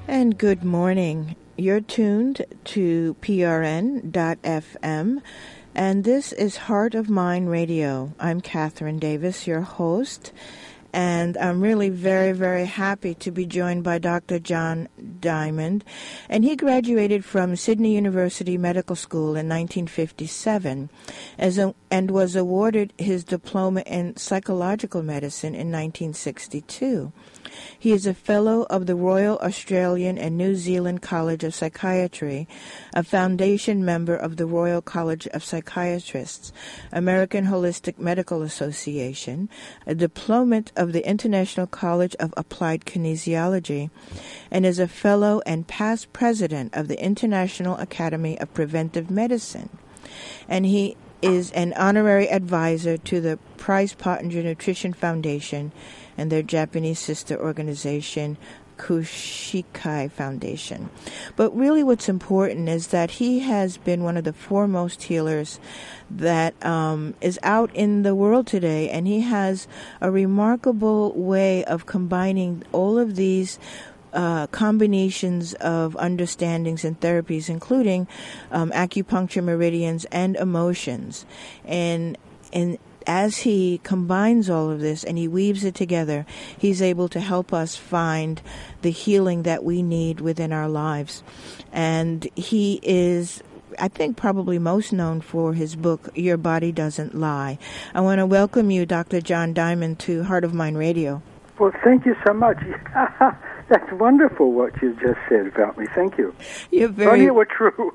And good morning. You're tuned to PRN.FM, and this is Heart of Mind Radio. I'm Catherine Davis, your host, and I'm really very, very happy to be joined by Dr. John Diamond. And he graduated from Sydney University Medical School in 1957 and was awarded his diploma in psychological medicine in 1962. He is a fellow of the Royal Australian and New Zealand College of Psychiatry, a foundation member of the Royal College of Psychiatrists, American Holistic Medical Association, a diplomate of the International College of Applied Kinesiology, and is a fellow and past president of the International Academy of Preventive Medicine. And he is an honorary advisor to the Price Pottinger Nutrition Foundation and their Japanese sister organization, Kushikai Foundation. But really what's important is that he has been one of the foremost healers that is out in the world today, and he has a remarkable way of combining all of these combinations of understandings and therapies, including acupuncture, meridians, and emotions. And as he combines all of this and he weaves it together, he's able to help us find the healing that we need within our lives. And he is, I think, probably most known for his book, Your Body Doesn't Lie. I want to welcome you, Dr. John Diamond, to Heart of Mind Radio. Well, thank you so much. That's wonderful what you just said about me. Thank you. You're very... Only were true.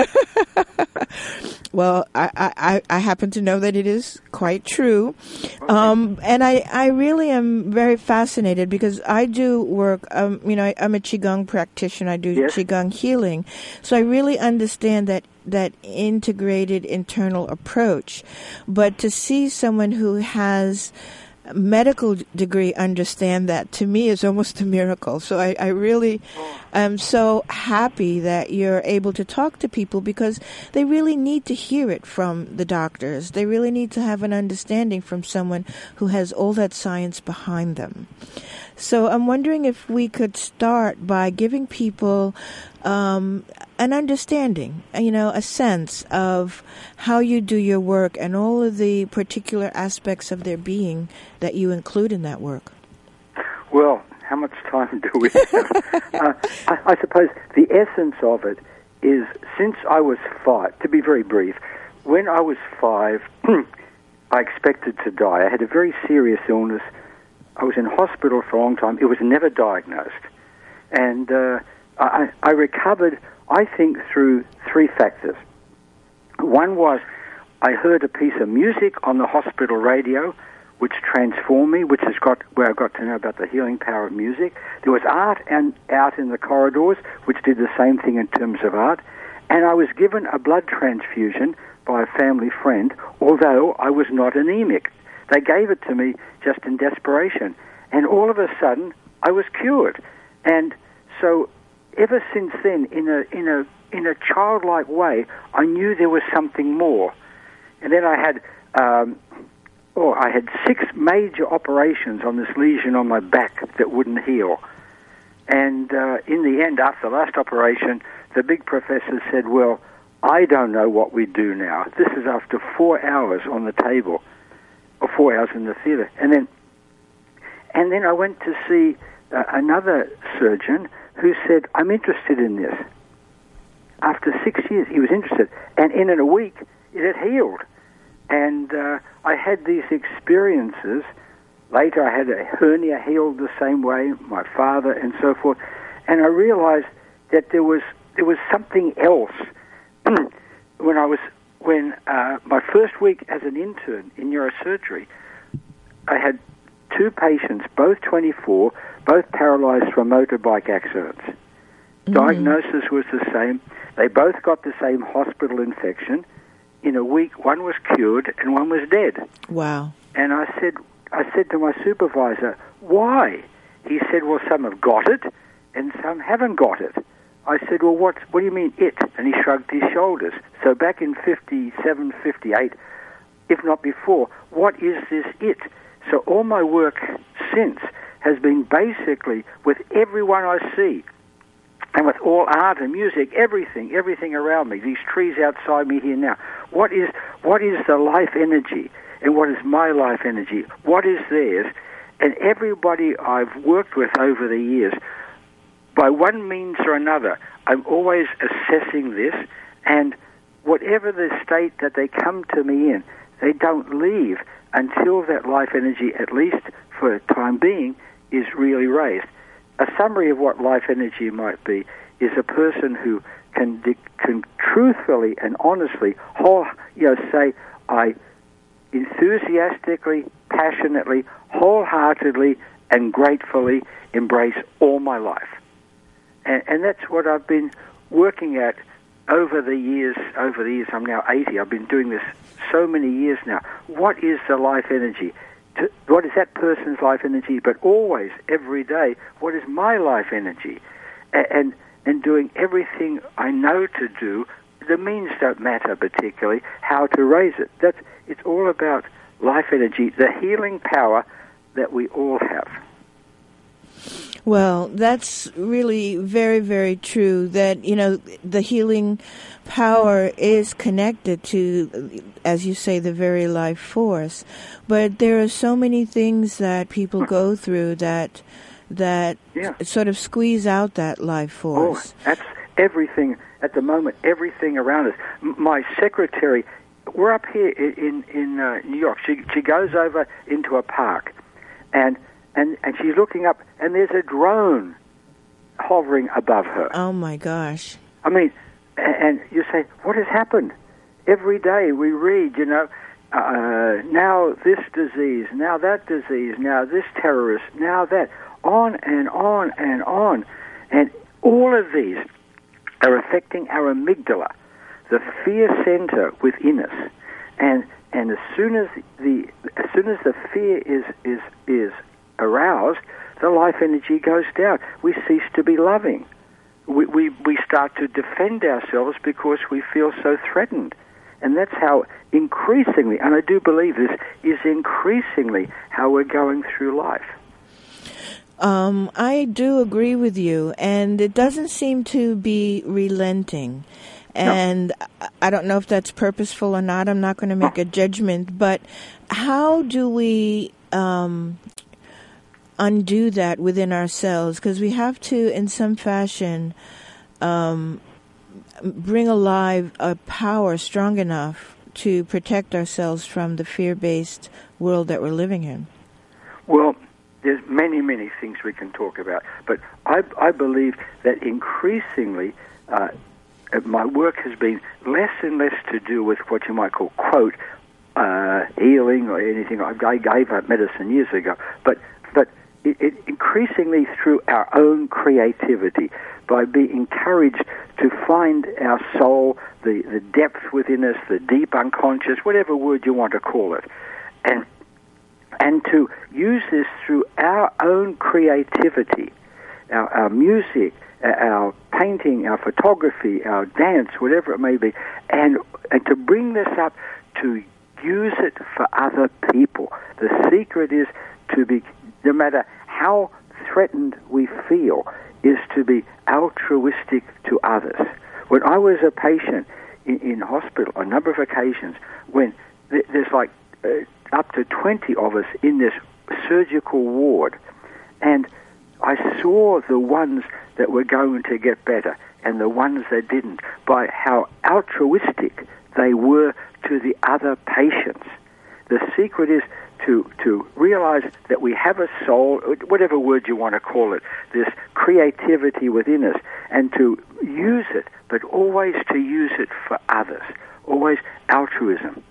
Well, I happen to know that it is quite true. Okay. And I really am very fascinated because I do work, I'm a Qigong practitioner. I do Qigong healing. So I really understand that integrated internal approach. But to see someone who has medical degree understand that, to me, is almost a miracle. So I really am so happy that you're able to talk to people because they really need to hear it from the doctors. They really need to have an understanding from someone who has all that science behind them. So I'm wondering if we could start by giving people an understanding, a sense of how you do your work and all of the particular aspects of their being that you include in that work. Well, how much time do we have? I suppose the essence of it is, since I was 5, to be very brief, when I was 5, I expected to die. I had a very serious illness. I was in hospital for a long time. It was never diagnosed. And I recovered, I think, through 3 factors. One was I heard a piece of music on the hospital radio which transformed me, which is where I got to know about the healing power of music. There was art out in the corridors, which did the same thing in terms of art. And I was given a blood transfusion by a family friend, although I was not anemic. They gave it to me just in desperation. And all of a sudden, I was cured. And so ever since then, in a childlike way, I knew there was something more. And then I had 6 major operations on this lesion on my back that wouldn't heal. And in the end, after the last operation, the big professor said, well, I don't know what we do now. This is after 4 hours on the table, or 4 hours in the theater. And then I went to see another surgeon who said, I'm interested in this. After 6 years, he was interested. And in a week, it had healed. And I had these experiences. Later, I had a hernia healed the same way, my father, and so forth. And I realized that there was something else. When my first week as an intern in neurosurgery, I had 2 patients, both 24, both paralyzed from motorbike accidents. Mm-hmm. Diagnosis was the same. They both got the same hospital infection. In a week, one was cured and one was dead. Wow. And I said to my supervisor, why? He said, well, some have got it and some haven't got it. I said, well, what do you mean it? And he shrugged his shoulders. So back in 57, 58, if not before, what is this it? So all my work since has been basically with everyone I see, and with all art and music, everything around me, these trees outside me here now. What is the life energy, and what is my life energy? What is theirs? And everybody I've worked with over the years, by one means or another, I'm always assessing this, and whatever the state that they come to me in, they don't leave until that life energy, at least for the time being, is really raised. A summary of what life energy might be is a person who can truthfully and honestly say, I enthusiastically, passionately, wholeheartedly, and gratefully embrace all my life. And that's what I've been working at over the years. I'm now 80. I've been doing this so many years now. What is the life energy? What is that person's life energy? But always, every day, what is my life energy? And doing everything I know to do. The means don't matter particularly. How to raise it. It's all about life energy, the healing power that we all have. Well, that's really very, very true, that, the healing power is connected to, as you say, the very life force. But there are so many things that people go through that sort of squeeze out that life force. Oh, that's everything at the moment, everything around us. My secretary, we're up here in New York. She goes over into a park, and she's looking up, and there's a drone hovering above her. Oh, my gosh. I mean, and you say, what has happened? Every day we read, now this disease, now that disease, now this terrorist, now that, on and on and on. And all of these are affecting our amygdala, the fear center within us. And as soon as the fear is aroused, the life energy goes down. We cease to be loving. We start to defend ourselves because we feel so threatened. And that's how increasingly, and I do believe this, is increasingly how we're going through life. I do agree with you, and it doesn't seem to be relenting. And no. I don't know if that's purposeful or not. I'm not going to make a judgment, but how do we undo that within ourselves? Because we have to, in some fashion, bring alive a power strong enough to protect ourselves from the fear-based world that we're living in. Well, there's many, many things we can talk about, but I believe that increasingly my work has been less and less to do with what you might call, quote, healing or anything. I gave up medicine years ago, but it increasingly through our own creativity, by being encouraged to find our soul, the depth within us, the deep unconscious, whatever word you want to call it, and to use this through our own creativity, our music, our painting, our photography, our dance, whatever it may be, and to bring this up to use it for other people. The secret is to be, no matter how threatened we feel, is to be altruistic to others. When I was a patient in hospital, on a number of occasions, when there's like up to 20 of us in this surgical ward, and I saw the ones that were going to get better and the ones that didn't, by how altruistic they were to the other patients. The secret is to realize that we have a soul, whatever word you want to call it, this creativity within us, and to use it, but always to use it for others. Always altruism.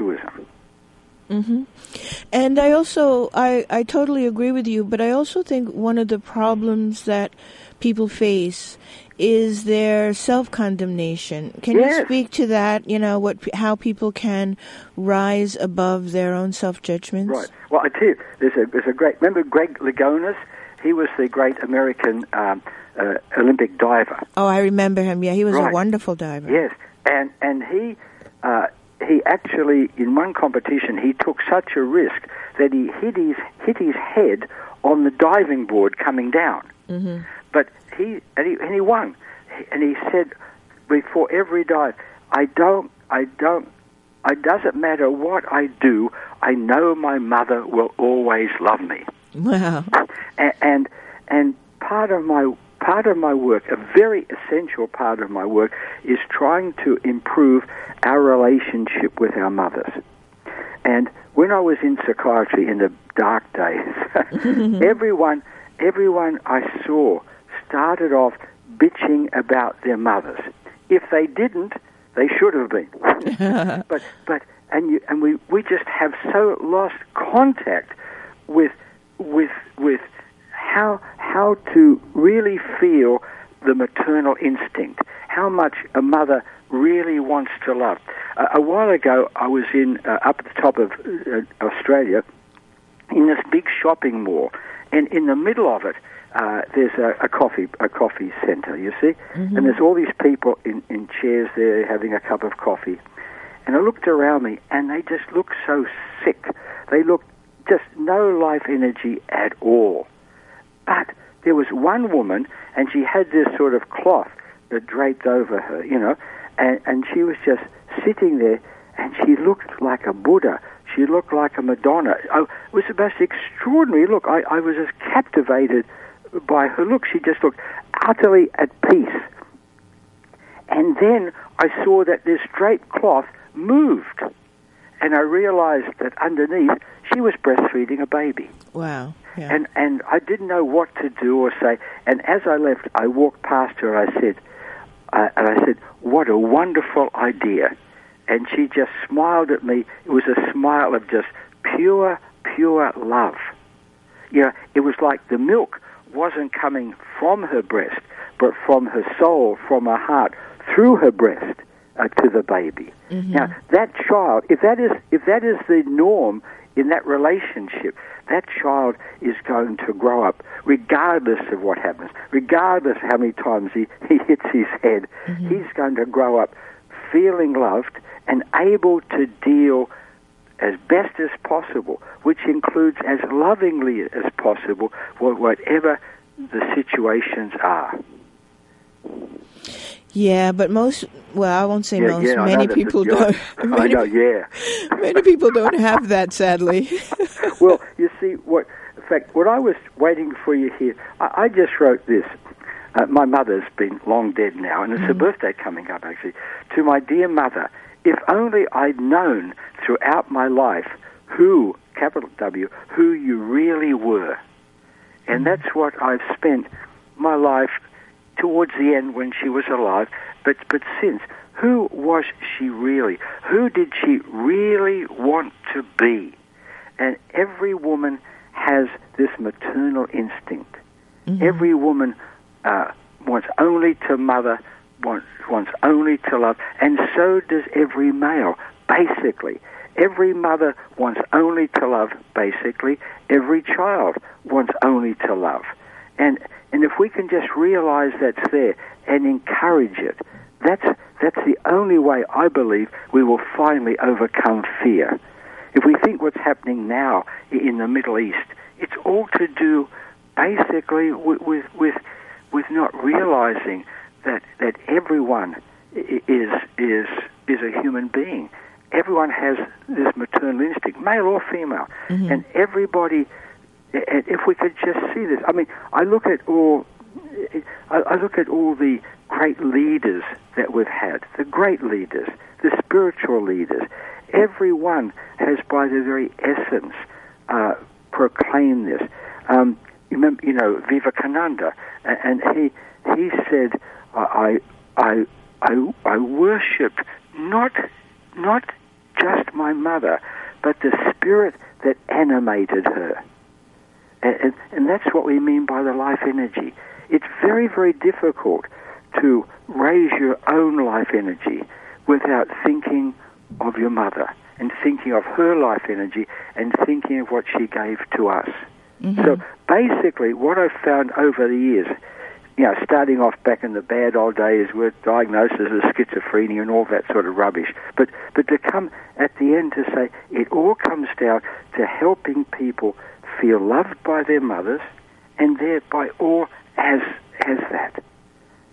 Mm-hmm. And I also, I totally agree with you, but I also think one of the problems that people face is their self-condemnation. Can you speak to that, how people can rise above their own self-judgments? Right. Well, I tell you, there's a great, remember Greg Louganis? He was the great American Olympic diver. Oh, I remember him. Yeah, he was a wonderful diver. Yes, and he actually, in one competition, he took such a risk that he hit his head on the diving board coming down. Mm-hmm. But he won, and he said before every dive, it doesn't matter what I do, I know my mother will always love me. Wow. And part of my work, a very essential part of my work, is trying to improve our relationship with our mothers. And when I was in psychiatry in the dark days, everyone I saw started off bitching about their mothers. If they didn't, they should have been. We just have so lost contact with how to really feel the maternal instinct, how much a mother really wants to love. A while ago, I was up at the top of Australia in this big shopping mall, and in the middle of it, there's a coffee centre, you see, and there's all these people in chairs there having a cup of coffee. And I looked around me, and they just looked so sick. They looked just no life energy at all. But there was one woman, and she had this sort of cloth that draped over her, and she was just sitting there, and she looked like a Buddha. She looked like a Madonna. It was the most extraordinary look. I was just captivated by her look. She just looked utterly at peace. And then I saw that this draped cloth moved, and I realized that underneath she was breastfeeding a baby. Wow. Yeah. And I didn't know what to do or say. And as I left, I walked past her and I said, what a wonderful idea. And she just smiled at me. It was a smile of just pure love. It was like the milk wasn't coming from her breast, but from her soul, from her heart, through her breast to the baby. Mm-hmm. Now, that child, if that is the norm in that relationship, that child is going to grow up regardless of what happens, regardless of how many times he hits his head. Mm-hmm. He's going to grow up feeling loved and able to deal as best as possible, which includes as lovingly as possible whatever the situations are. Yeah, but I won't say most. Many people don't. Many people don't have that, sadly. Well, you see, in fact, what I was waiting for you here, I just wrote this. My mother's been long dead now, and it's her birthday coming up, actually. To my dear mother, if only I'd known throughout my life who, capital W, who you really were. And that's what I've spent my life towards the end when she was alive, but since. Who was she really? Who did she really want to be? And every woman has this maternal instinct. Mm-hmm. Every woman wants only to mother, wants only to love, and so does every male, basically. Every mother wants only to love, basically. Every child wants only to love. And if we can just realize that's there and encourage it, that's the only way, I believe, we will finally overcome fear. If we think what's happening now in the Middle East, it's all to do basically with not realizing that everyone is a human being. Everyone has this maternal instinct, male or female, and everybody. If we could just see this, I mean, I look at all the great leaders that we've had, the great leaders, the spiritual leaders. Everyone has, by their very essence, proclaimed this. Vivekananda, and he said, I worshipped not just my mother, but the spirit that animated her. And that's what we mean by the life energy. It's very, very difficult to raise your own life energy without thinking of your mother and thinking of her life energy and thinking of what she gave to us. Mm-hmm. So basically what I've found over the years, starting off back in the bad old days with diagnoses of schizophrenia and all that sort of rubbish, but to come at the end to say it all comes down to helping people feel loved by their mothers and thereby all as that.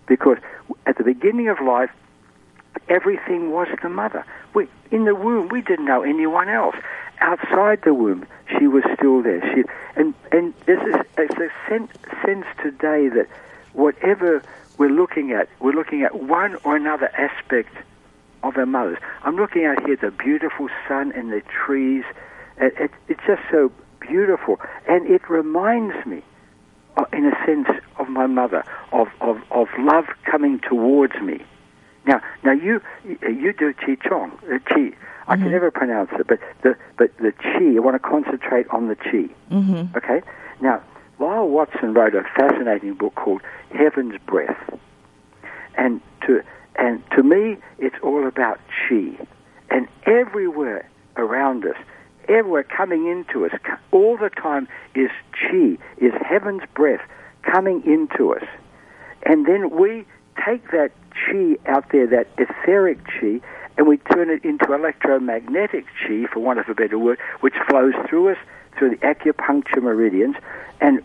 because at the beginning of life, everything was the mother. In the womb, we didn't know anyone else. Outside the womb, she was still there. And there's a sense today that whatever we're looking at one or another aspect of our mothers. I'm looking out here, the beautiful sun and the trees. It's just so beautiful. And it reminds me, in a sense, of my mother, of love coming towards me. Now you do Qigong, the Qi. I can never pronounce it, but the Qi. I want to concentrate on the Qi. Mm-hmm. Okay. Now, Lyle Watson wrote a fascinating book called Heaven's Breath, and to me, it's all about Qi, and everywhere around us, everywhere coming into us, all the time is Qi, is Heaven's breath coming into us, and then we take that Qi out there, that etheric Qi, and we turn it into electromagnetic Qi, for want of a better word, which flows through us, through the acupuncture meridians, and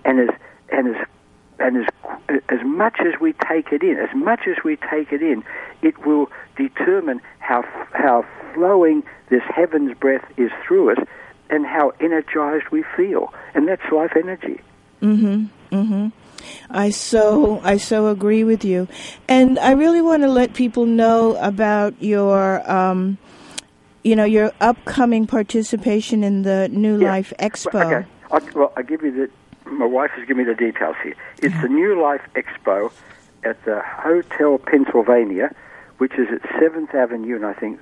as much as we take it in, it will determine how flowing this heaven's breath is through us, and how energized we feel, and that's life energy. Mm-hmm. Mm-hmm. I so agree with you, and I really want to let people know about your, your upcoming participation in the New Life Expo. Okay, I give you my wife has given me the details here. It's the New Life Expo at the Hotel Pennsylvania, which is at 7th Avenue and I think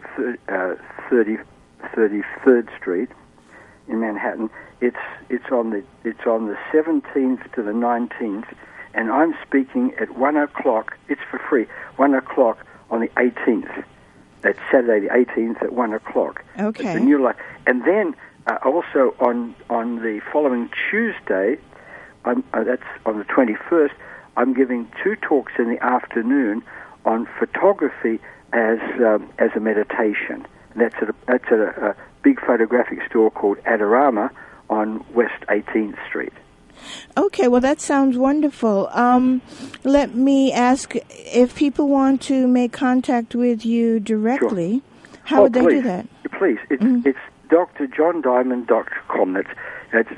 33rd Street in Manhattan. It's on the 17th to the 19th, and I'm speaking at 1:00. It's for free. 1:00 on the 18th. That's Saturday the 18th at 1:00. Okay. It's the New Life, and then also on the following Tuesday, that's on the 21st. I'm giving 2 talks in the afternoon on photography as a meditation. That's at a big photographic store called Adorama on West 18th Street. Okay, well, that sounds wonderful. Let me ask, if people want to make contact with you directly, how would they do that? Please, it's drjohndiamond.com. That's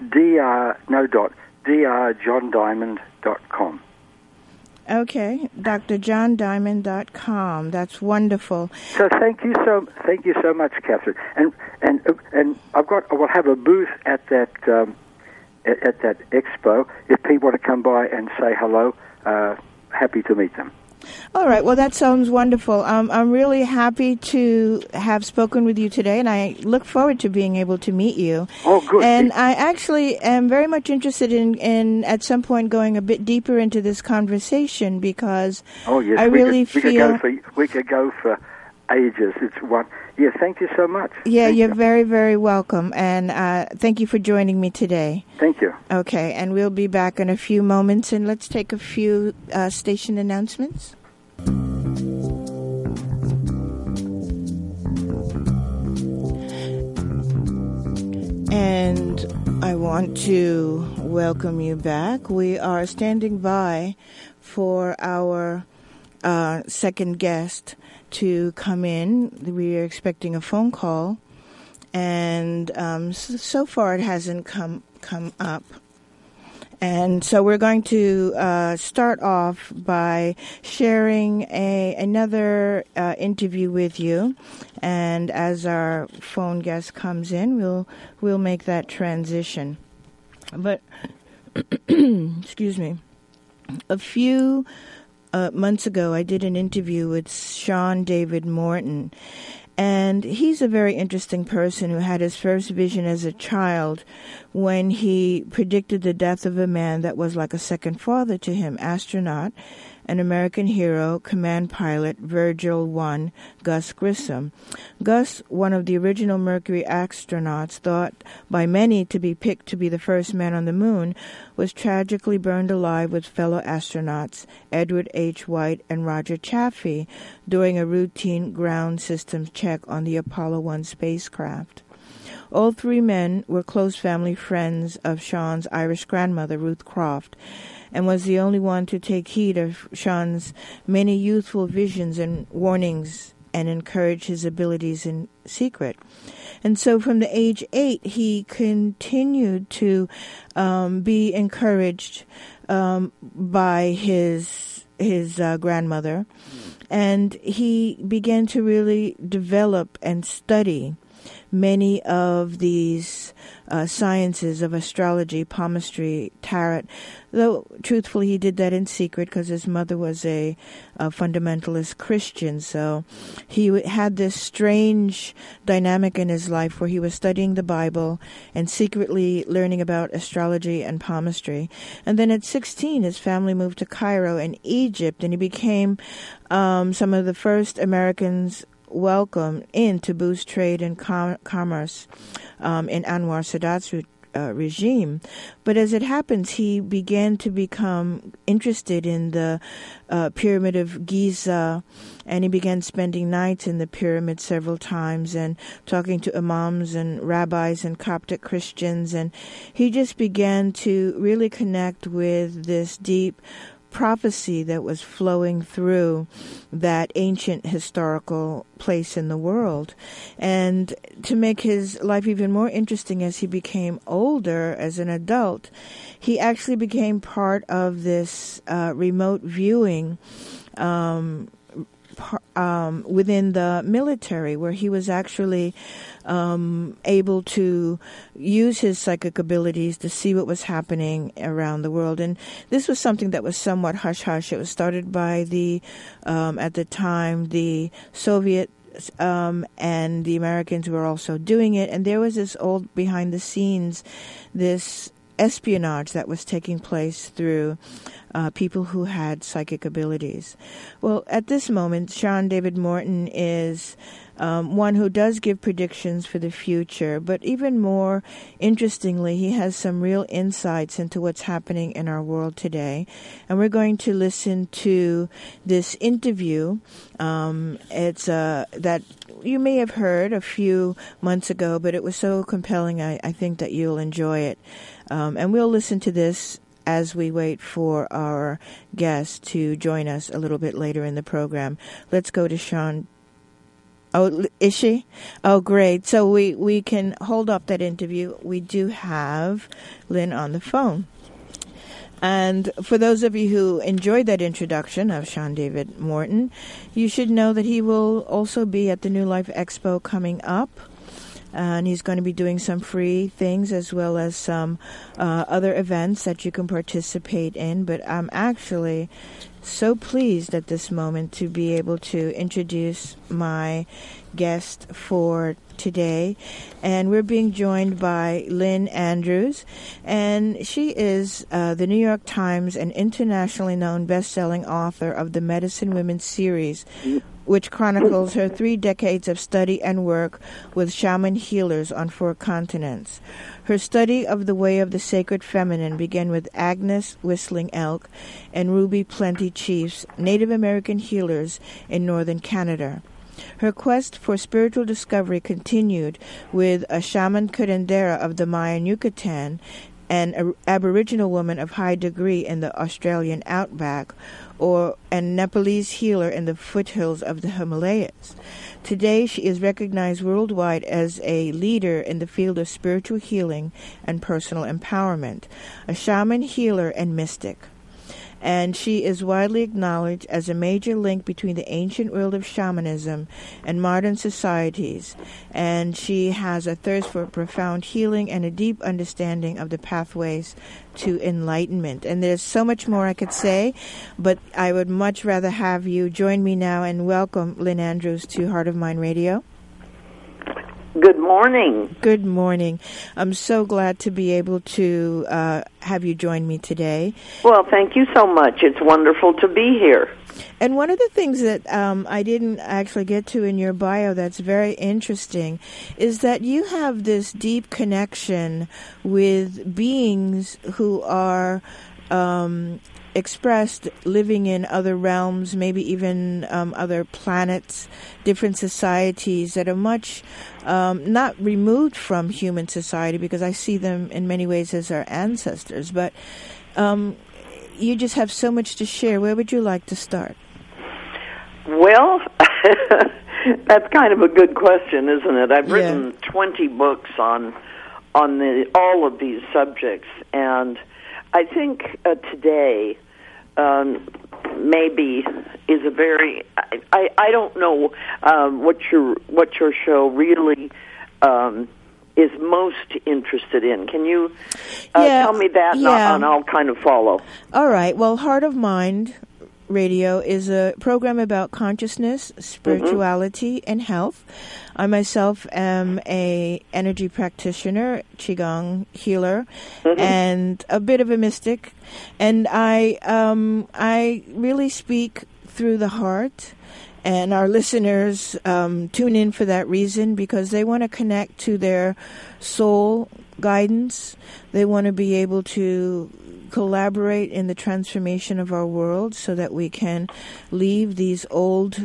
drjohndiamond.com. Okay, drjohndiamond.com. That's wonderful. So thank you so much, Catherine. And I will have a booth at that expo. If people want to come by and say hello, happy to meet them. All right. Well, that sounds wonderful. I'm really happy to have spoken with you today, and I look forward to being able to meet you. Oh, good. And I actually am very much interested in at some point going a bit deeper into this conversation, because I really feel we could go for ages. It's one. Yeah. Thank you so much. Yeah, you're very, very welcome, and thank you for joining me today. Thank you. Okay, and we'll be back in a few moments, and let's take a few station announcements. And I want to welcome you back. We are standing by for our second guest to come in. We are expecting a phone call, and so far it hasn't come up. And so we're going to start off by sharing another interview with you, and as our phone guest comes in, we'll make that transition. But excuse me, a few months ago, I did an interview with Sean David Morton. And he's a very interesting person who had his first vision as a child when he predicted the death of a man that was like a second father to him, astronaut, an American hero, command pilot, Virgil I, Gus Grissom. Gus, one of the original Mercury astronauts, thought by many to be picked to be the first man on the moon, was tragically burned alive with fellow astronauts Edward H. White and Roger Chaffee during a routine ground systems check on the Apollo 1 spacecraft. All 3 men were close family friends of Sean's Irish grandmother, Ruth Croft, and was the only one to take heed of Sean's many youthful visions and warnings and encourage his abilities in secret. And so from the age 8, he continued to be encouraged by his grandmother, and he began to really develop and study many of these sciences of astrology, palmistry, tarot, though truthfully he did that in secret because his mother was a fundamentalist Christian. So he had this strange dynamic in his life where he was studying the Bible and secretly learning about astrology and palmistry. And then at 16, his family moved to Cairo in Egypt, and he became some of the first Americans welcome in to boost trade and commerce in Anwar Sadat's regime. But as it happens, he began to become interested in the Pyramid of Giza, and he began spending nights in the pyramid several times and talking to imams and rabbis and Coptic Christians, and he just began to really connect with this deep prophecy that was flowing through that ancient historical place in the world. And to make his life even more interesting, as he became older as an adult, he actually became part of this remote viewing within the military, where he was actually able to use his psychic abilities to see what was happening around the world. And this was something that was somewhat hush-hush. It was started by at the time, the Soviet and the Americans were also doing it. And there was this old behind the scenes, this espionage that was taking place through people who had psychic abilities. Well, at this moment, Sean David Morton is one who does give predictions for the future, but even more interestingly, he has some real insights into what's happening in our world today. And we're going to listen to this interview. It's that you may have heard a few months ago, but it was so compelling, I think that you'll enjoy it. And we'll listen to this as we wait for our guest to join us a little bit later in the program. Let's go to Sean. Oh, is she? Oh, great. So we can hold up that interview. We do have Lynn on the phone. And for those of you who enjoyed that introduction of Sean David Morton, you should know that he will also be at the New Life Expo coming up. And he's going to be doing some free things as well as some other events that you can participate in. But I'm actually so pleased at this moment to be able to introduce my guest for today. And we're being joined by Lynn Andrews. And she is the New York Times and internationally known best-selling author of the Medicine Women series, which chronicles her 3 decades of study and work with shaman healers on 4 continents. Her study of the way of the sacred feminine began with Agnes Whistling Elk and Ruby Plenty Chiefs, Native American healers in northern Canada. Her quest for spiritual discovery continued with a shaman curandera of the Mayan Yucatan, an Aboriginal woman of high degree in the Australian outback, or a Nepalese healer in the foothills of the Himalayas. Today, she is recognized worldwide as a leader in the field of spiritual healing and personal empowerment, a shaman, healer, and mystic. And she is widely acknowledged as a major link between the ancient world of shamanism and modern societies. And she has a thirst for profound healing and a deep understanding of the pathways to enlightenment. And there's so much more I could say, but I would much rather have you join me now and welcome Lynn Andrews to Heart of Mind Radio. Good morning. Good morning. I'm so glad to be able to have you join me today. Well, thank you so much. It's wonderful to be here. And one of the things that I didn't actually get to in your bio that's very interesting is that you have this deep connection with beings who are expressed living in other realms, maybe even other planets, different societies that are much not removed from human society, because I see them in many ways as our ancestors. But you just have so much to share. Where would you like to start? Well, that's kind of a good question, isn't it? I've written 20 books on all of these subjects, and I think today maybe is a very I don't know what your show really is most interested in. Can you tell me that, and I'll kind of follow? All right. Well, Heart of Mind Radio is a program about consciousness, spirituality, and health. I myself am a energy practitioner, Qigong healer, and a bit of a mystic. And I really speak through the heart. And our listeners tune in for that reason, because they want to connect to their soul guidance. They want to be able to collaborate in the transformation of our world so that we can leave these old,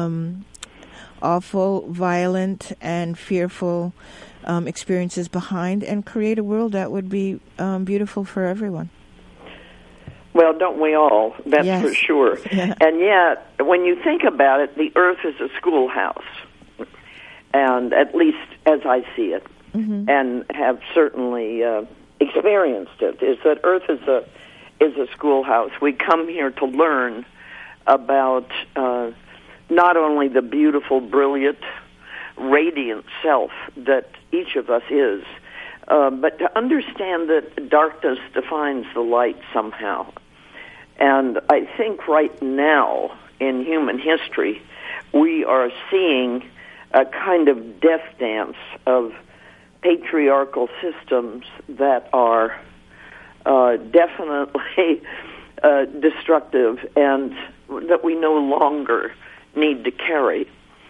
awful, violent, and fearful experiences behind and create a world that would be beautiful for everyone. Well, don't we all? That's for sure. Yeah. And yet, when you think about it, the earth is a schoolhouse, and at least as I see it, and have certainly experienced it, is that earth is a schoolhouse. We come here to learn about not only the beautiful, brilliant, radiant self that each of us is, but to understand that darkness defines the light somehow. And I think right now in human history, we are seeing a kind of death dance of patriarchal systems that are definitely destructive and that we no longer need to carry.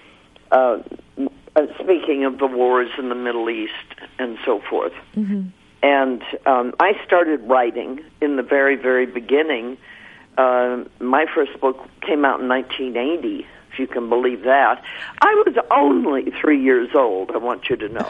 Speaking of the wars in the Middle East and so forth. And I started writing in the very, very beginning. My first book came out in 1980, if you can believe that. I was only 3 years old, I want you to know.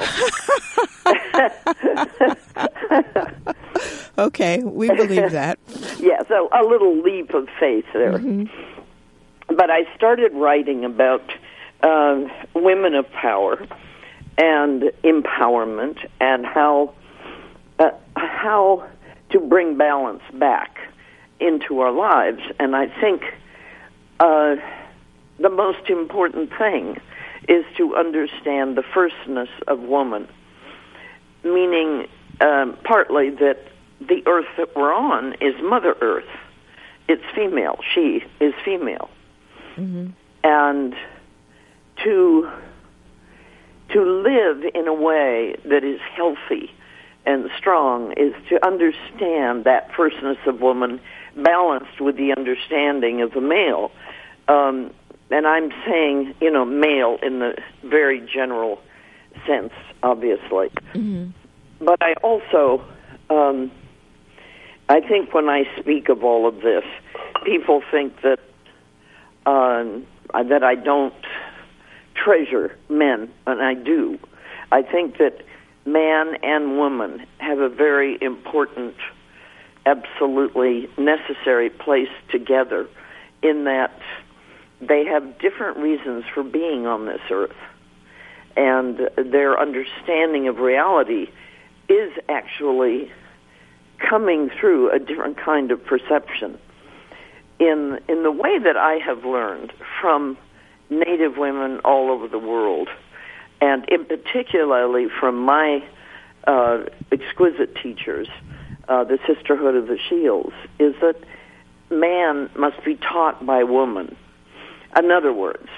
Okay, we believe that. Yeah, so a little leap of faith there. But I started writing about women of power and empowerment and how to bring balance back into our lives. And I think the most important thing is to understand the firstness of woman, meaning partly that the earth that we're on is Mother Earth. It's female. She is female. And to live in a way that is healthy and strong is to understand that firstness of woman balanced with the understanding of the male. And I'm saying, male in the very general sense, obviously. But I also, I think when I speak of all of this, people think that I don't treasure men, and I do. I think that man and woman have a very important, absolutely necessary place together in that they have different reasons for being on this earth. And their understanding of reality is actually coming through a different kind of perception. In the way that I have learned from Native women all over the world, and in particularly from my exquisite teachers, the Sisterhood of the Shields, is that man must be taught by woman. In other words,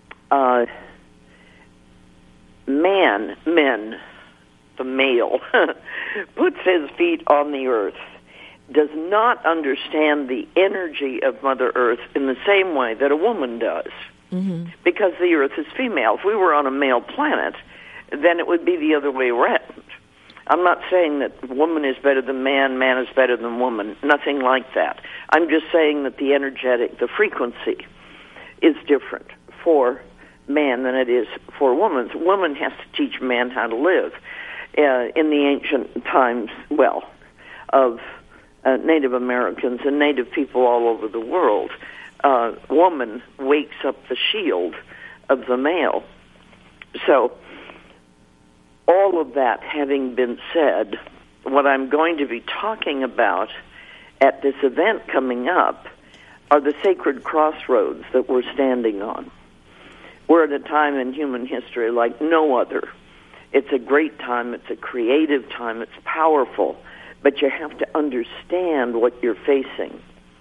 men, the male, puts his feet on the earth, does not understand the energy of Mother Earth in the same way that a woman does. Because the earth is female. If we were on a male planet, then it would be the other way around. I'm not saying that woman is better than man, man is better than woman. Nothing like that. I'm just saying that the energetic, the frequency, is different for man than it is for woman. Woman has to teach man how to live. In the ancient times, of Native Americans and Native people all over the world. Woman wakes up the shield of the male. So, all of that having been said, what I'm going to be talking about at this event coming up are the sacred crossroads that we're standing on. We're at a time in human history like no other. It's a great time, it's a creative time, it's powerful, but you have to understand what you're facing.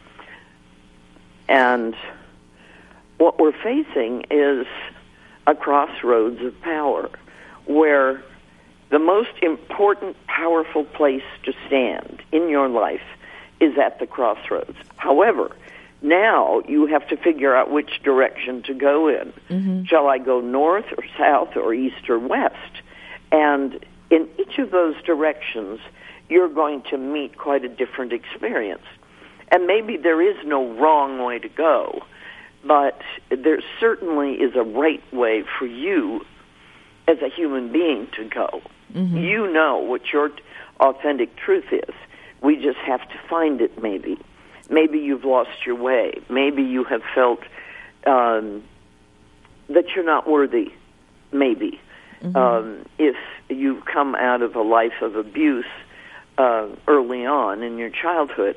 And what we're facing is a crossroads of power, where the most important, powerful place to stand in your life is at the crossroads. However, now you have to figure out which direction to go in. Mm-hmm. Shall I go north or south or east or west? And in each of those directions, you're going to meet quite a different experience. And maybe there is no wrong way to go, but there certainly is a right way for you as a human being to go. Mm-hmm. You know what your authentic truth is. We just have to find it, maybe. Maybe you've lost your way. Maybe you have felt that you're not worthy, maybe. Mm-hmm. If you've come out of a life of abuse early on in your childhood.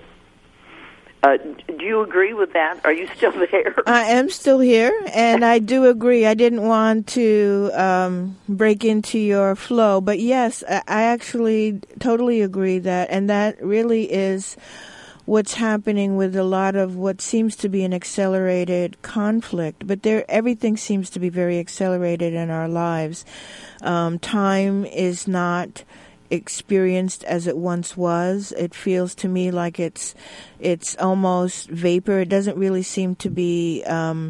Do you agree with that? Are you still there? I am still here, and I do agree. I didn't want to break into your flow, but yes, I actually totally agree that, and that really is what's happening with a lot of what seems to be an accelerated conflict. But everything seems to be very accelerated in our lives. Time is not experienced as it once was. It feels to me like it's almost vapor. It doesn't really seem to be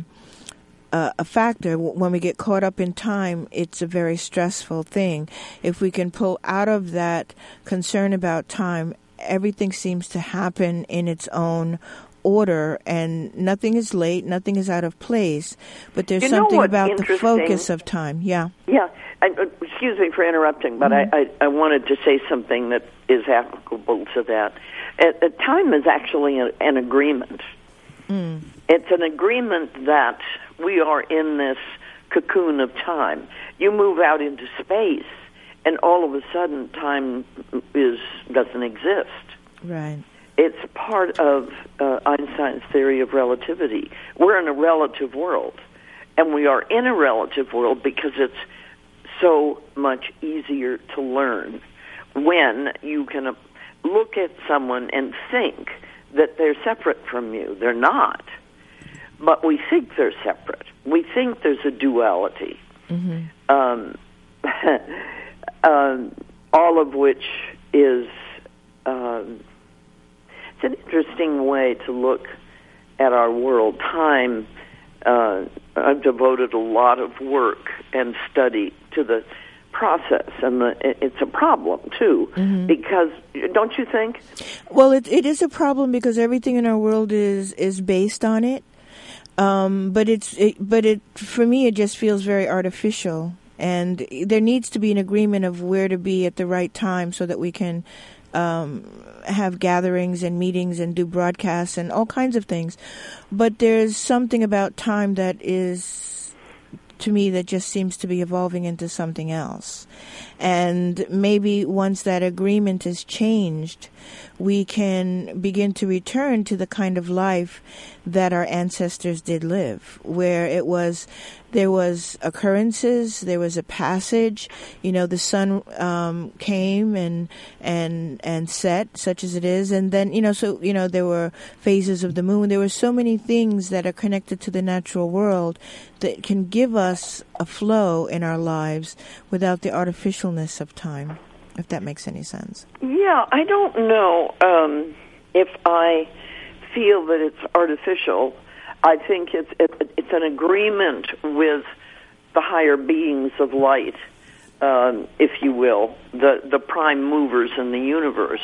a factor. When we get caught up in time, it's a very stressful thing. If we can pull out of that concern about time, everything seems to happen in its own order, and nothing is late, nothing is out of place. But there's something about the focus of time. Yeah. Yeah. Excuse me for interrupting, but mm-hmm. I wanted to say something that is applicable to that. Time is actually an agreement. Mm. It's an agreement that we are in this cocoon of time. You move out into space, and all of a sudden time doesn't exist. Right. It's part of Einstein's theory of relativity. We're in a relative world, and we are in a relative world because it's so much easier to learn when you can look at someone and think that they're separate from you. They're not. But we think they're separate. We think there's a duality. Mm-hmm. All of which is it's an interesting way to look at our world. Time, I've devoted a lot of work and study to the process, and it's a problem too, mm-hmm. because don't you think? Well, it is a problem because everything in our world is based on it. But for me, it just feels very artificial, and there needs to be an agreement of where to be at the right time so that we can have gatherings and meetings and do broadcasts and all kinds of things. But there's something about time that is, to me, that just seems to be evolving into something else. And maybe once that agreement is changed, we can begin to return to the kind of life that our ancestors did live, where there was occurrences, there was a passage, the sun came and set, such as it is, and then, there were phases of the moon. There were so many things that are connected to the natural world that can give us a flow in our lives without the artificialness of time, if that makes any sense. Yeah, I don't know if I feel that it's artificial. I think it's an agreement with the higher beings of light, if you will, the prime movers in the universe,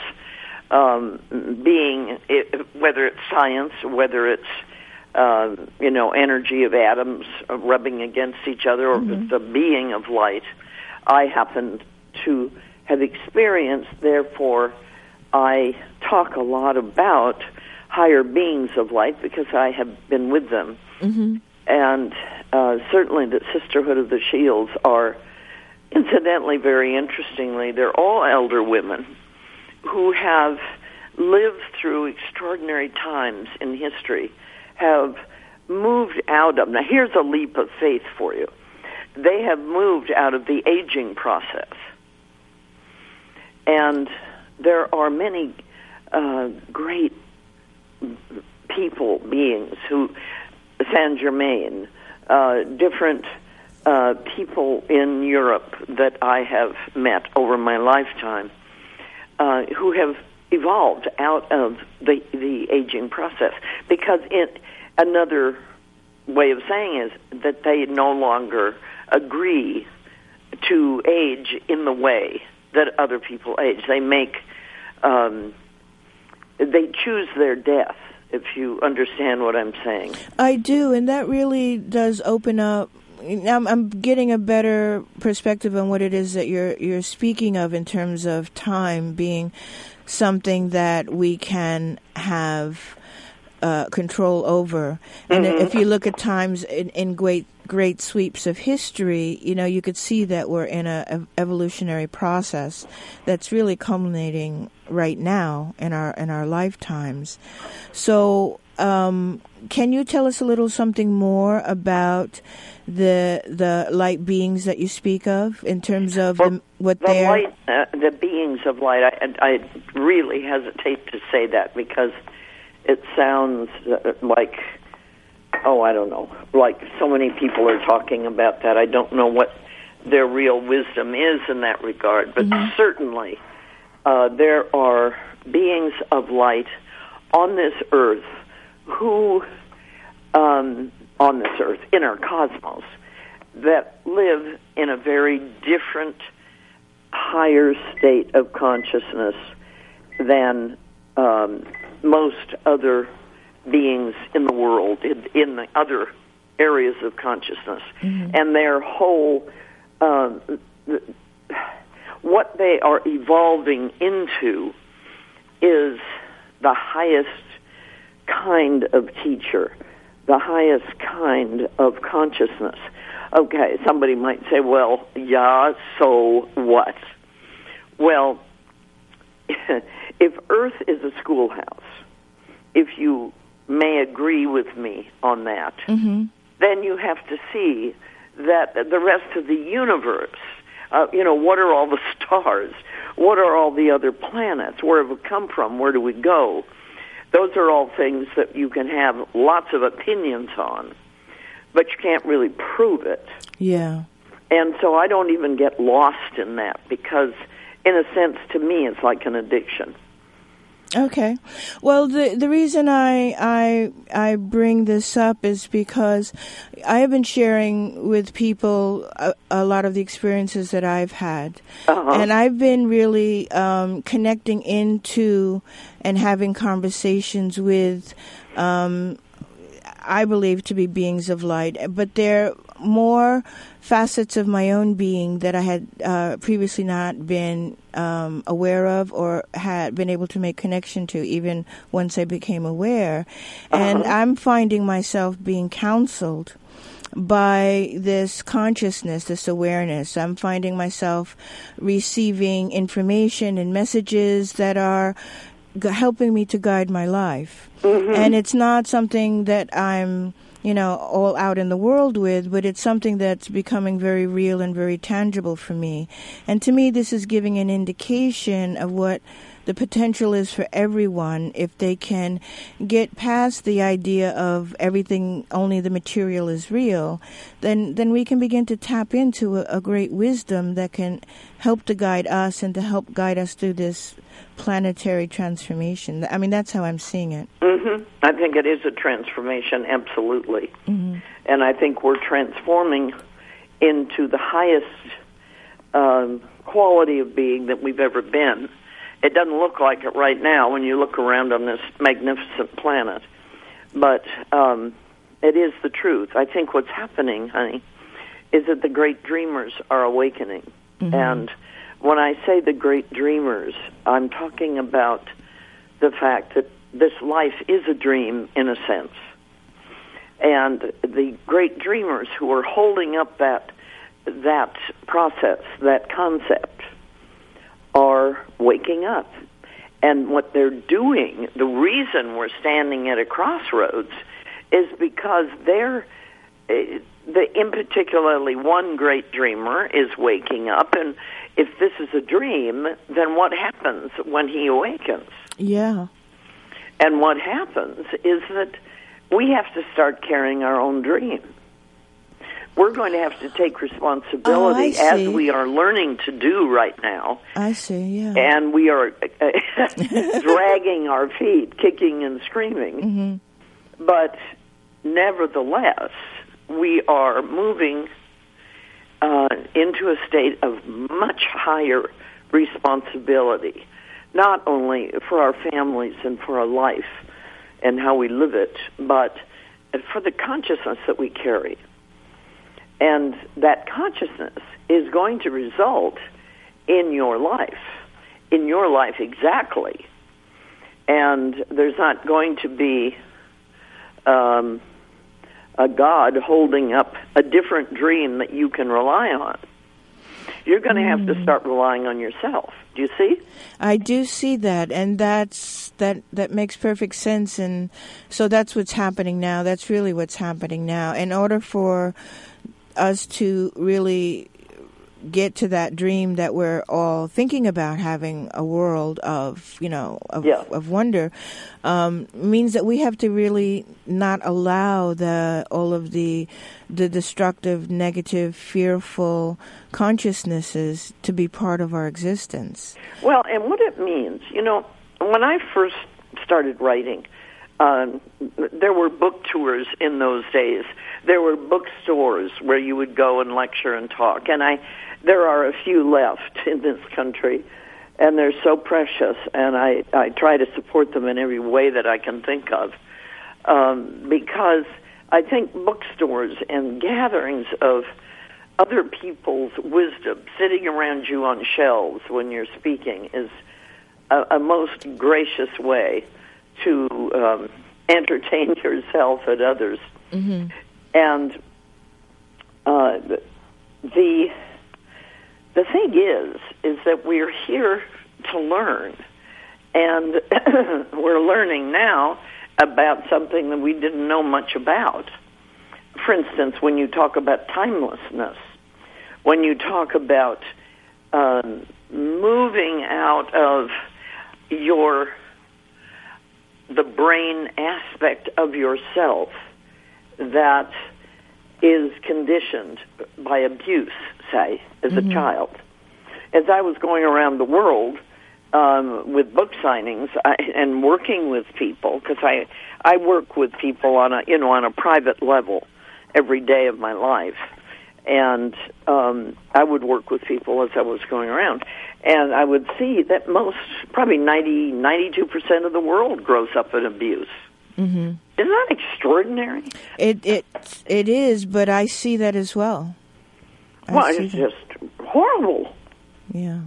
whether it's science, whether it's energy of atoms rubbing against each other, or mm-hmm. the being of light. I happen to have experienced, therefore, I talk a lot about higher beings of light because I have been with them. Mm-hmm. And certainly the Sisterhood of the Shields are, incidentally, very interestingly, they're all elder women who have lived through extraordinary times in history, have moved out of, now here's a leap of faith for you, they have moved out of the aging process. And there are many great people, beings who, Saint Germain, different people in Europe that I have met over my lifetime, who have evolved out of the aging process. Because another way of saying is that they no longer agree to age in the way that other people age. They make, they choose their death, if you understand what I'm saying. I do, and that really does open up. I'm getting a better perspective on what it is that you're speaking of in terms of time being something that we can have control over. And if you look at times in great sweeps of history, you could see that we're in a evolutionary process that's really culminating right now in our lifetimes. So, can you tell us a little something more about the light beings that you speak of in terms of what they're... the beings of light, I really hesitate to say that because it sounds like, I don't know, like so many people are talking about that. I don't know what their real wisdom is in that regard, but certainly there are beings of light on this earth who, in our cosmos, that live in a very different, higher state of consciousness than most other beings in the world, in the other areas of consciousness. And their whole, what they are evolving into is the highest kind of teacher, the highest kind of consciousness. Okay, somebody might say, well, yeah, so what? Well, if Earth is a schoolhouse, if you may agree with me on that, then you have to see that the rest of the universe, what are all the stars? What are all the other planets? Where have we come from? Where do we go? Those are all things that you can have lots of opinions on, but you can't really prove it. Yeah. And so I don't even get lost in that because, in a sense, to me, it's like an addiction. Okay. Well, the reason I bring this up is because I have been sharing with people a lot of the experiences that I've had. And I've been really connecting into and having conversations with, I believe to be beings of light, but they're more facets of my own being that I had previously not been aware of or had been able to make connection to, even once I became aware. And I'm finding myself being counseled by this consciousness, this awareness. I'm finding myself receiving information and messages that are helping me to guide my life. And it's not something that I'm all out in the world with, but it's something that's becoming very real and very tangible for me. And to me, this is giving an indication of what the potential is for everyone if they can get past the idea of everything, only the material is real, then we can begin to tap into a great wisdom that can help to guide us and to help guide us through this planetary transformation. I mean, that's how I'm seeing it. I think it is a transformation, absolutely. And I think we're transforming into the highest quality of being that we've ever been. It doesn't look like it right now when you look around on this magnificent planet. But it is the truth. I think what's happening, honey, is that the great dreamers are awakening. And when I say the great dreamers, I'm talking about the fact that this life is a dream in a sense. And the great dreamers who are holding up that process, that concept, are waking up. And what they're doing, the reason we're standing at a crossroads, is because in particularly one great dreamer is waking up, and if this is a dream, then what happens when he awakens? Yeah. And what happens is that we have to start carrying our own dream. We're going to have to take responsibility as we are learning to do right now. I see, yeah. And we are dragging our feet, kicking and screaming. Mm-hmm. But nevertheless, we are moving into a state of much higher responsibility, not only for our families and for our life and how we live it, but for the consciousness that we carry. And that consciousness is going to result in your life exactly. And there's not going to be a God holding up a different dream that you can rely on. You're going to have to start relying on yourself. Do you see? I do see that, and that makes perfect sense. And so that's what's happening now. That's really what's happening now. In order for us to really get to that dream that we're all thinking about, having a world of, of wonder, means that we have to really not allow all of the destructive, negative, fearful consciousnesses to be part of our existence. Well, and what it means, when I first started writing, there were book tours in those days. There were bookstores where you would go and lecture and talk. And there are a few left in this country, and they're so precious. And I try to support them in every way that I can think of, because I think bookstores and gatherings of other people's wisdom sitting around you on shelves when you're speaking is a most gracious way to entertain yourself and others. Mm-hmm. And the thing is that we're here to learn, and we're learning now about something that we didn't know much about. For instance, when you talk about timelessness, when you talk about moving out of the brain aspect of yourself that is conditioned by abuse, say, as a child. As I was going around the world with book signings and working with people, because I work with people on a private level every day of my life, and I would work with people as I was going around, and I would see that probably 92% of the world grows up in abuse. Mm-hmm. Isn't that extraordinary? It is, but I see that as well. It's just horrible. Yeah.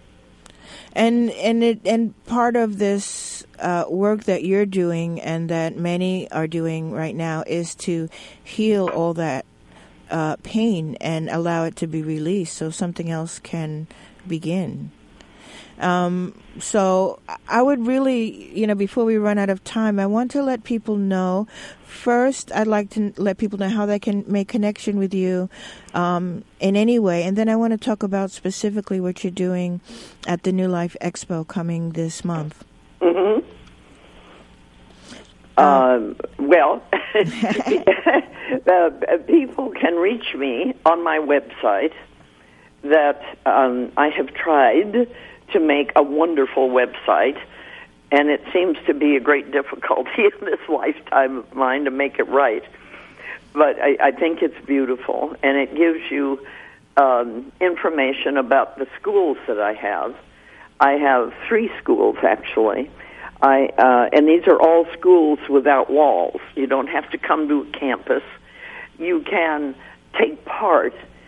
And part of this work that you're doing and that many are doing right now is to heal all that pain and allow it to be released so something else can begin. So I would really, before we run out of time, I want to let people know. First, I'd like to let people know how they can make connection with you in any way. And then I want to talk about specifically what you're doing at the New Life Expo coming this month. Mm-hmm. People can reach me on my website that I have tried to make a wonderful website, and it seems to be a great difficulty in this lifetime of mine to make it right. But I think it's beautiful, and it gives you information about the schools that I have. I have 3 schools, actually. And these are all schools without walls. You don't have to come to a campus. You can take part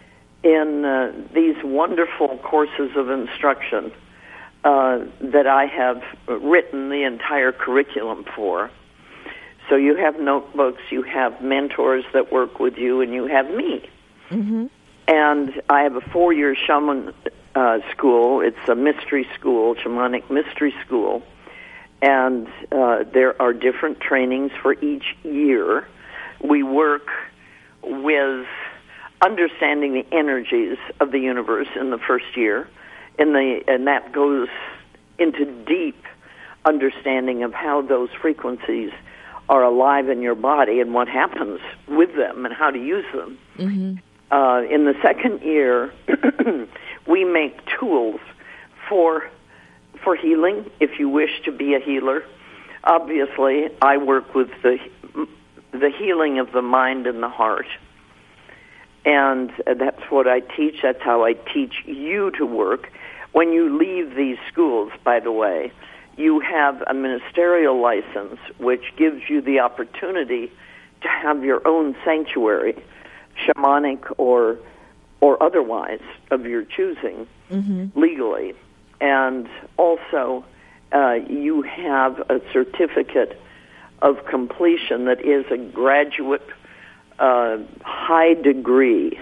in these wonderful courses of instruction that I have written the entire curriculum for. So you have notebooks, you have mentors that work with you, and you have me. Mm-hmm. And I have a 4-year shaman school. It's a mystery school, shamanic mystery school. And there are different trainings for each year. We work with understanding the energies of the universe in the first year, and that goes into deep understanding of how those frequencies are alive in your body and what happens with them and how to use them. Mm-hmm. In the second year, we make tools for healing, if you wish to be a healer. Obviously, I work with the healing of the mind and the heart. And that's what I teach. That's how I teach you to work. When you leave these schools, by the way, you have a ministerial license, which gives you the opportunity to have your own sanctuary, shamanic or otherwise, of your choosing, mm-hmm. legally. And also, you have a certificate of completion that is a graduate, high degree,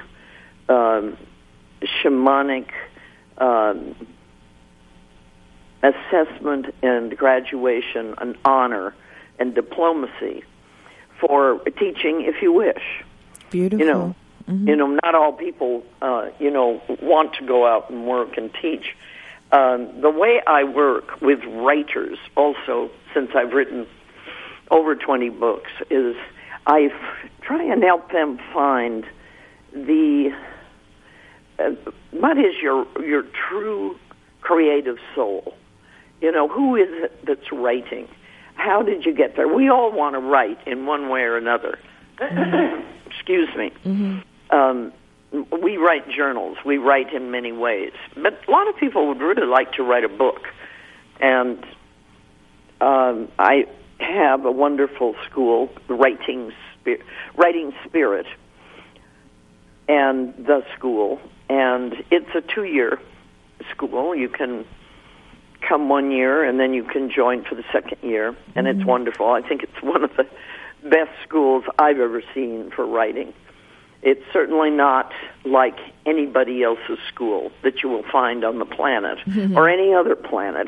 shamanic assessment and graduation, an honor and diplomacy for teaching, if you wish. Beautiful. Mm-hmm. Not all people, want to go out and work and teach. The way I work with writers, also, since I've written over 20 books, is I try and help them find what is your true creative soul. Who is it that's writing? How did you get there? We all want to write in one way or another. Excuse me. Mm-hmm. We write journals. We write in many ways. But a lot of people would really like to write a book. And I have a wonderful school, Writing Spirit, and the school. And it's a 2-year school. You can come 1 year, and then you can join for the second year. And it's wonderful. I think it's one of the best schools I've ever seen for writing. It's certainly not like anybody else's school that you will find on the planet or any other planet.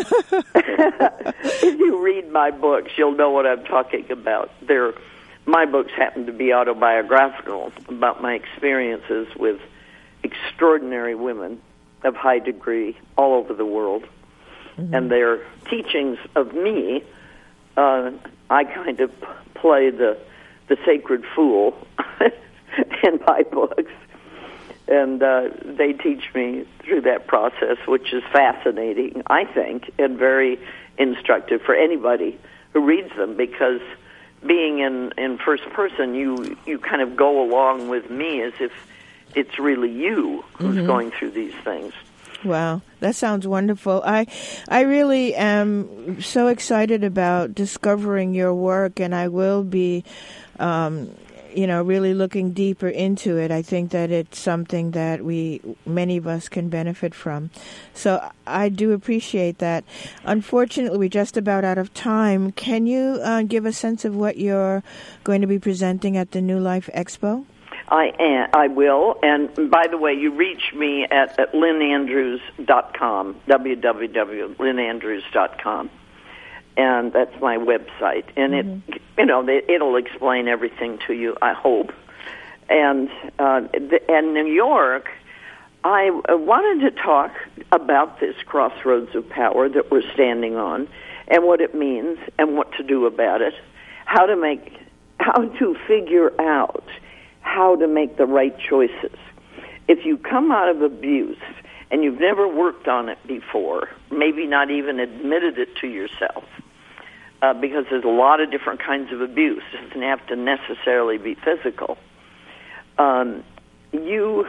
If you read my books, you'll know what I'm talking about. My books happen to be autobiographical about my experiences with extraordinary women of high degree all over the world. And their teachings of me, I kind of play the sacred fool in my books, and they teach me through that process, which is fascinating, I think, and very instructive for anybody who reads them, because being in first person, you kind of go along with me as if it's really you who's going through these things. Wow, that sounds wonderful. I really am so excited about discovering your work, and I will be really looking deeper into it. I think that it's something that many of us can benefit from. So I do appreciate that. Unfortunately, we're just about out of time. Can you give a sense of what you're going to be presenting at the New Life Expo? I will. And by the way, you reach me at lynnandrews.com, www.lynnandrews.com. And that's my website. And it'll explain everything to you, I hope. And New York, I wanted to talk about this crossroads of power that we're standing on, and what it means, and what to do about it, how to figure out how to make the right choices. If you come out of abuse and you've never worked on it before, maybe not even admitted it to yourself, because there's a lot of different kinds of abuse. It doesn't have to necessarily be physical. You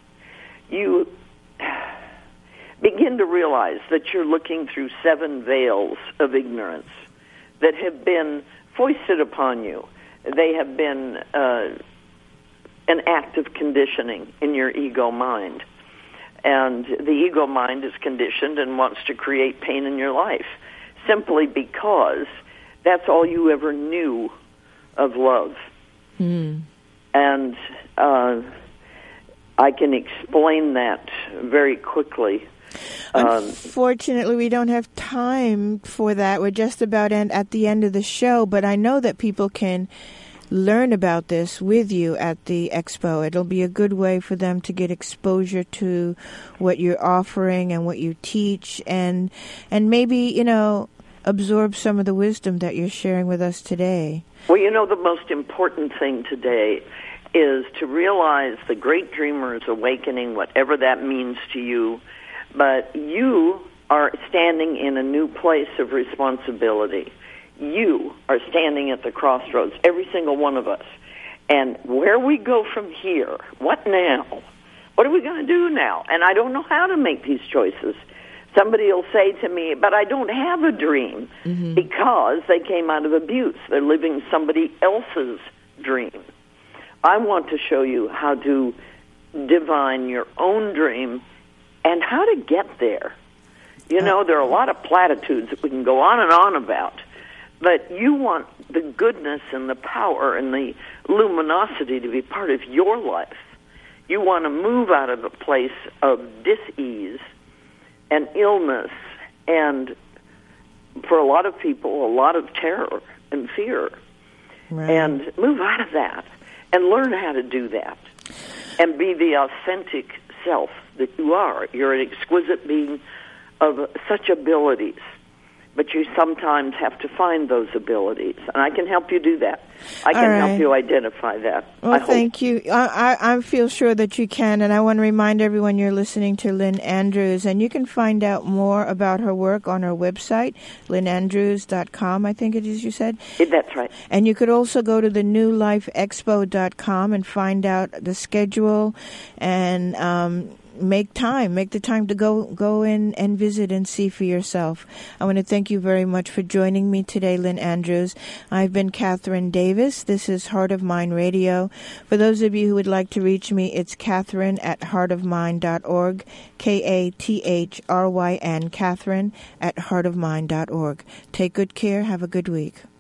begin to realize that you're looking through 7 veils of ignorance that have been foisted upon you. They have been an act of conditioning in your ego mind. And the ego mind is conditioned and wants to create pain in your life simply because that's all you ever knew of love. And I can explain that very quickly. Unfortunately, we don't have time for that. We're just about at the end of the show, but I know that people can learn about this with you at the expo. It'll be a good way for them to get exposure to what you're offering and what you teach, and maybe, absorb some of the wisdom that you're sharing with us today. Well, the most important thing today is to realize the great dreamer is awakening, whatever that means to you, but you are standing in a new place of responsibility. You are standing at the crossroads, every single one of us. And where we go from here, what now? What are we going to do now? And I don't know how to make these choices. Somebody will say to me, but I don't have a dream, because they came out of abuse. They're living somebody else's dream. I want to show you how to divine your own dream and how to get there. There are a lot of platitudes that we can go on and on about. But you want the goodness and the power and the luminosity to be part of your life. You want to move out of a place of dis-ease and illness and, for a lot of people, a lot of terror and fear. Right. And move out of that and learn how to do that and be the authentic self that you are. You're an exquisite being of such abilities. But you sometimes have to find those abilities, and I can help you do that. I can help you identify that. Well, thank you. I feel sure that you can, and I want to remind everyone you're listening to Lynn Andrews, and you can find out more about her work on her website, lynnandrews.com, I think it is you said? That's right. And you could also go to the newlifeexpo.com and find out the schedule and make the time to go in and visit and see for yourself. I want to thank you very much for joining me today, Lynn Andrews. I've been Catherine Davis. This is Heart of Mind Radio. For those of you who would like to reach me, it's Catherine at heartofmind.org, Kathryn, Catherine at heartofmind.org. Take good care. Have a good week.